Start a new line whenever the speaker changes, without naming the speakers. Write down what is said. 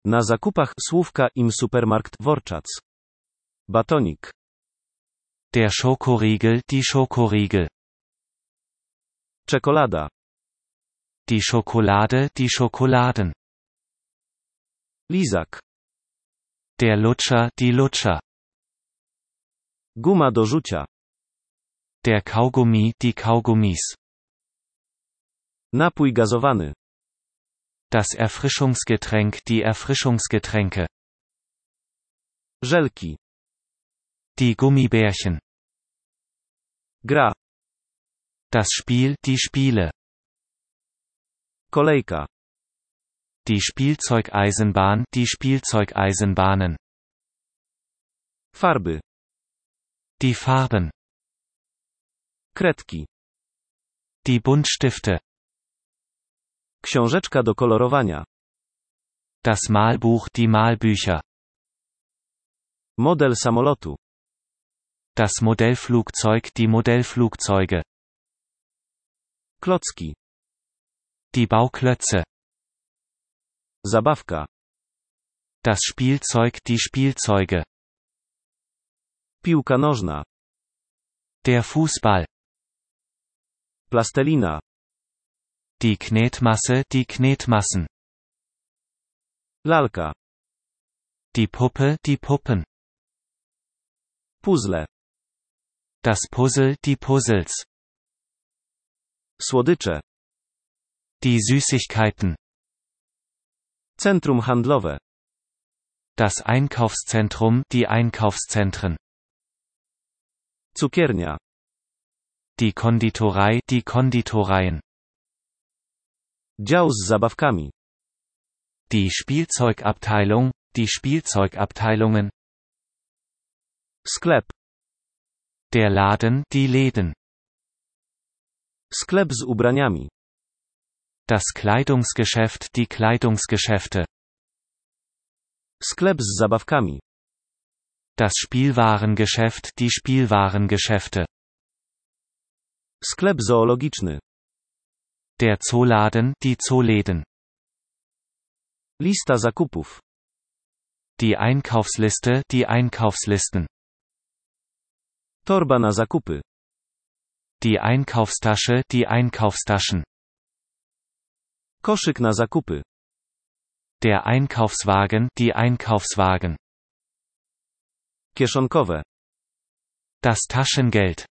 Na zakupach słówka im Supermarkt Worczac. Batonik.
Der Schokoriegel, die Schokoriegel.
Czekolada.
Die Schokolade, die Schokoladen.
Lizak.
Der Lutscher, die Lutscher.
Guma do rzucia.
Der Kaugummi, die Kaugummis.
Napój gazowany.
Das Erfrischungsgetränk, die Erfrischungsgetränke.
Żelki.
Die Gummibärchen.
Gra.
Das Spiel, die Spiele.
Kolejka.
Die Spielzeugeisenbahn, die Spielzeugeisenbahnen.
Farby.
Die Farben.
Kredki.
Die Buntstifte.
Książeczka do kolorowania.
Das Malbuch, die Malbücher.
Model samolotu.
Das Modellflugzeug, die Modellflugzeuge.
Klocki.
Die Bauklötze.
Zabawka.
Das Spielzeug, die Spielzeuge.
Piłka nożna.
Der Fußball.
Plastelina.
Die Knetmasse, die Knetmassen.
Lalka.
Die Puppe, die Puppen.
Puzzle.
Das Puzzle, die Puzzles.
Słodycze.
Die Süßigkeiten.
Centrum handlowe.
Das Einkaufszentrum, die Einkaufszentren.
Cukiernia.
Die Konditorei, die Konditoreien.
Dział z zabawkami.
Die Spielzeugabteilung, die Spielzeugabteilungen.
Sklep.
Der Laden, die Läden.
Sklep z ubraniami.
Das Kleidungsgeschäft, die Kleidungsgeschäfte.
Sklep z zabawkami.
Das Spielwarengeschäft, die Spielwarengeschäfte.
Sklep zoologiczny.
Der Zooladen, die Zooläden.
Lista zakupów.
Die Einkaufsliste, die Einkaufslisten.
Torba na zakupy.
Die Einkaufstasche, die Einkaufstaschen.
Koszyk na zakupy.
Der Einkaufswagen, die Einkaufswagen.
Kieszonkowe.
Das Taschengeld.